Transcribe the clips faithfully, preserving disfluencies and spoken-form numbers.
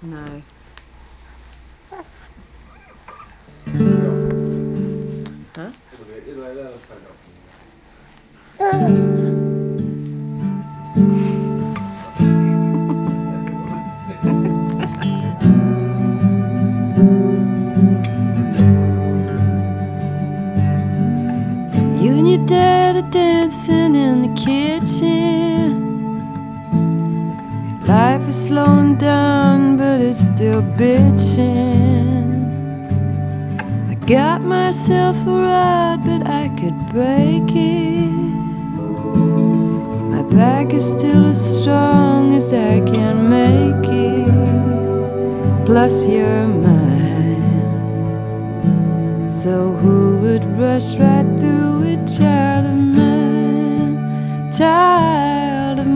No. Huh? You and your dad are dancing in the kitchen. Life is slowing down, but it's still bitching. I got myself a ride, but I could break it. My back is still as strong as I can make it. Plus you're mine. So who would rush right through it? Child of mine, child of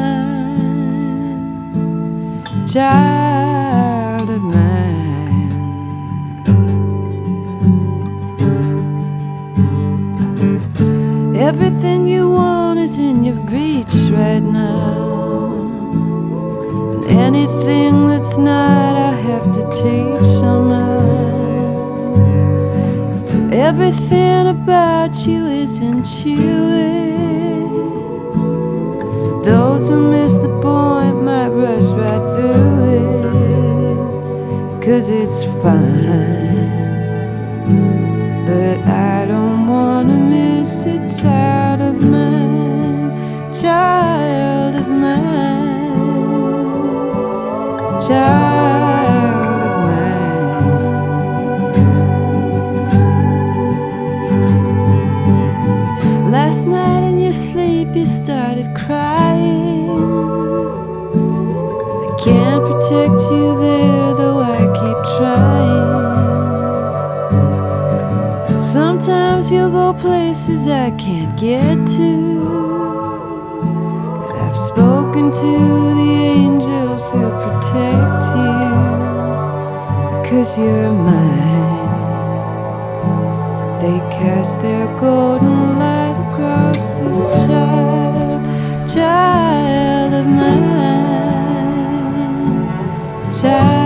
mine, child of mine. Everything you want is in your reach right now, and anything that's not I have to teach somehow. Everything about you is intuitive, so those who miss the point might rush right through it, 'cause it's fine. But I don't wanna miss it. Child of mine, child of mine, child of mine. Last night in your sleep you started crying. I can't protect you there, though I keep trying. Sometimes you'll go places I can't get to, but I've spoken to the angels who protect you, because you're mine. They cast their golden light across this child, child of mine, child.